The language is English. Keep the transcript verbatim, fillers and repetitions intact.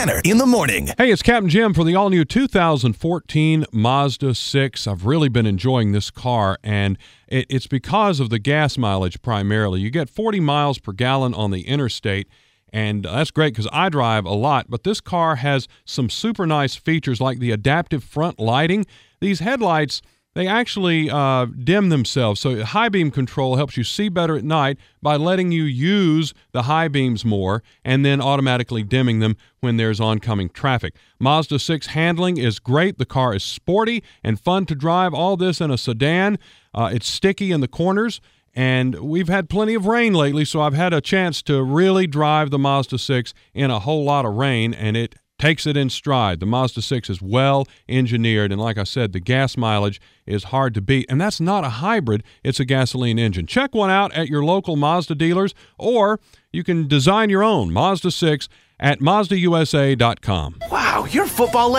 Tanner in the morning. Hey, it's Captain Jim for the all-new two thousand fourteen Mazda six. I've really been enjoying this car, and it, it's because of the gas mileage primarily. You get forty miles per gallon on the interstate, and that's great because I drive a lot, but this car has some super nice features like the adaptive front lighting. These headlights, they actually uh, dim themselves, so high beam control helps you see better at night by letting you use the high beams more and then automatically dimming them when there's oncoming traffic. Mazda six handling is great. The car is sporty and fun to drive. All this in a sedan. Uh, it's sticky in the corners, and we've had plenty of rain lately, so I've had a chance to really drive the Mazda six in a whole lot of rain, and it takes it in stride. The Mazda six is well engineered, and like I said, the gas mileage is hard to beat. And that's not a hybrid, it's a gasoline engine. Check one out at your local Mazda dealers, or you can design your own Mazda six at Mazda U S A dot com. Wow, your football